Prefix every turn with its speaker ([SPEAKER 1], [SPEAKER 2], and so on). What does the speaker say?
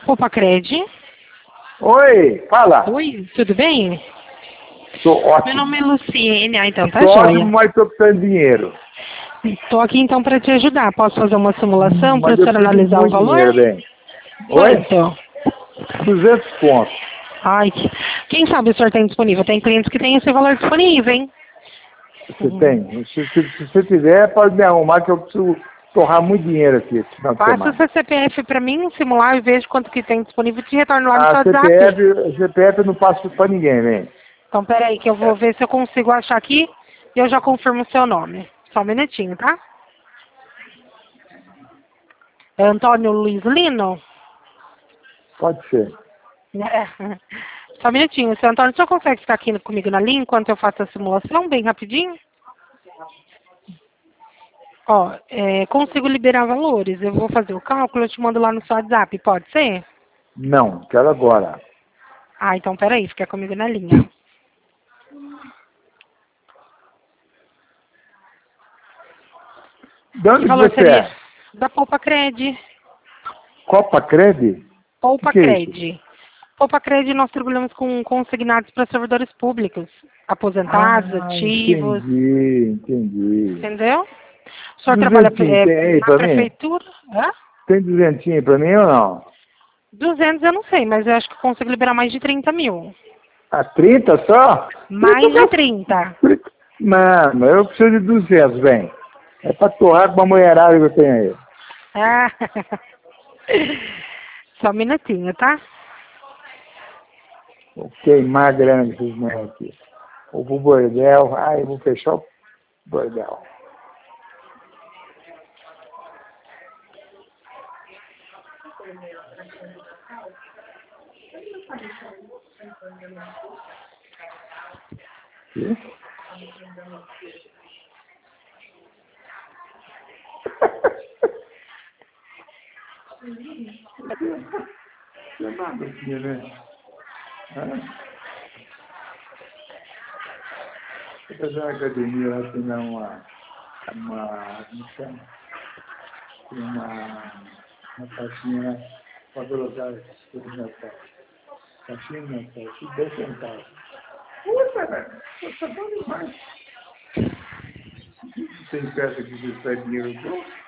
[SPEAKER 1] Opa, Cred.
[SPEAKER 2] Oi, fala.
[SPEAKER 1] Oi, tudo bem?
[SPEAKER 2] Tô ótimo.
[SPEAKER 1] Meu nome é Luciene. Ah, então tá
[SPEAKER 2] Tô
[SPEAKER 1] joia.
[SPEAKER 2] ótimo, mas tô precisando de dinheiro.
[SPEAKER 1] Tô aqui então para te ajudar. Posso fazer uma simulação para
[SPEAKER 2] Mas
[SPEAKER 1] o
[SPEAKER 2] eu
[SPEAKER 1] senhor
[SPEAKER 2] preciso de
[SPEAKER 1] analisar o
[SPEAKER 2] muito
[SPEAKER 1] valor?
[SPEAKER 2] dinheiro, bem. Oi?
[SPEAKER 1] Quanto?
[SPEAKER 2] 200 pontos.
[SPEAKER 1] Ai, quem sabe o senhor tem disponível? Tem clientes que têm esse valor disponível, hein?
[SPEAKER 2] Você tem? Se você tiver, pode me arrumar que eu preciso torrar muito dinheiro aqui esse final de
[SPEAKER 1] Passa o
[SPEAKER 2] semana.
[SPEAKER 1] seu CPF para mim, simular e vejo quanto que tem disponível e te retorno lá no seu
[SPEAKER 2] Ah,
[SPEAKER 1] WhatsApp.
[SPEAKER 2] CPF eu não passo pra ninguém, bem.
[SPEAKER 1] Então, peraí, que eu vou ver se eu consigo achar aqui e eu já confirmo o seu nome. Só um minutinho, tá? É Antônio Luiz Lino?
[SPEAKER 2] Pode ser.
[SPEAKER 1] É. Só um minutinho, seu Antônio, o senhor consegue ficar aqui comigo na linha enquanto eu faço a simulação, bem rapidinho? Ó, consigo liberar valores. Eu vou fazer o cálculo, eu te mando lá no seu WhatsApp, pode ser?
[SPEAKER 2] Não, quero agora.
[SPEAKER 1] Ah, então peraí, fica comigo na linha.
[SPEAKER 2] De
[SPEAKER 1] Que
[SPEAKER 2] onde que
[SPEAKER 1] valor
[SPEAKER 2] você
[SPEAKER 1] seria?
[SPEAKER 2] é?
[SPEAKER 1] Da Poupa Cred.
[SPEAKER 2] Copa Cred? O
[SPEAKER 1] Poupa
[SPEAKER 2] que é isso?
[SPEAKER 1] Cred. Poupa Cred nós trabalhamos com consignados para servidores públicos. Aposentados,
[SPEAKER 2] Ah,
[SPEAKER 1] ativos,
[SPEAKER 2] entendi.
[SPEAKER 1] entendeu? O senhor trabalha
[SPEAKER 2] Duzentinho, tem aí
[SPEAKER 1] na
[SPEAKER 2] pra mim?
[SPEAKER 1] prefeitura? Hã?
[SPEAKER 2] Tem duzentinho aí pra mim ou não?
[SPEAKER 1] 200 eu não sei, mas eu acho que eu consigo liberar mais de 30 mil.
[SPEAKER 2] Ah, 30 só? 30
[SPEAKER 1] Mais de 30.
[SPEAKER 2] Mano, eu preciso de 200, bem. É pra torrar com uma mulherada que eu tenho aí.
[SPEAKER 1] Ah. Só um minutinho, tá?
[SPEAKER 2] Vou queimar a grana desses mulheres aqui. Vou pro bordel, ai, vou fechar o bordel. Quê? Você é nada aqui, né? Hã? Eu tô na academia, lá tem como chama? Tem uma caixinha para colocar as coisas na caixa. Caixinha na caixa, 10 centavos. Puta, velho, tá bom demais. Tem peça que você pede dinheiro,